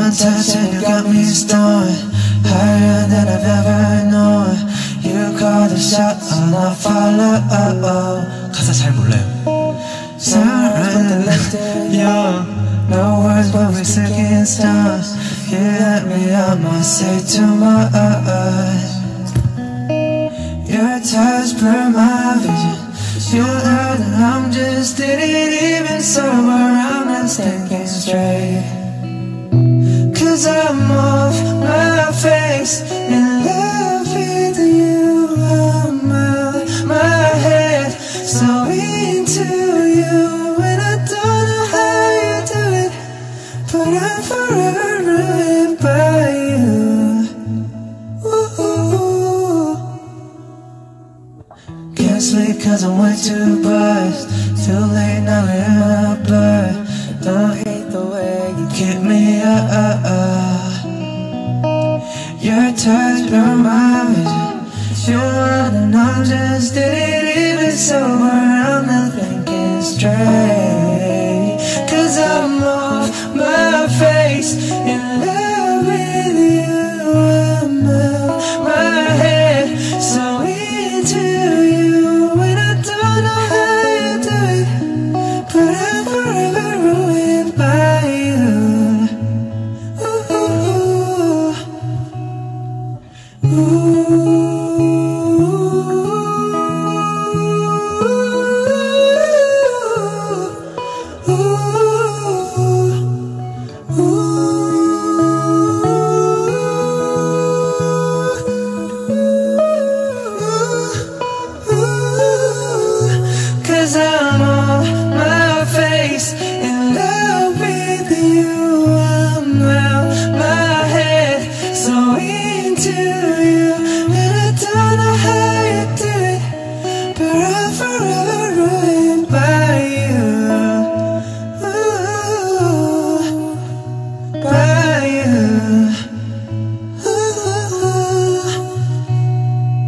one touch and you got me stoned, higher than I've ever known. You call the shot and I follow. 가사 잘 몰라요. No words but we're sick in stars. You let me out my say to my eyes. Your touch blurred my vision. You heard that I'm just didn't even sober. I'm not thinking straight. Cause I'm off my face in love with you. I'm out my head, so into you. And I don't know how you do it, but I'm forever ruined by you. Ooh. Can't sleep cause I'm way too buzzed. Too late now we're in my blood. Don't hate the way you keep me up. Your touch burned my vision. You're and I'm just didn't even sober. I'm not thinking straight. Cause I'm off my face in love with you. I'm out my head, so into you. And I don't know how you do it, but I'm forever ruined by you. Ooh. Cause I'm off my face in love with you. I'm out my head, so into you. And I don't know how you do it, but I'm forever ruined by you. Ooh, by you.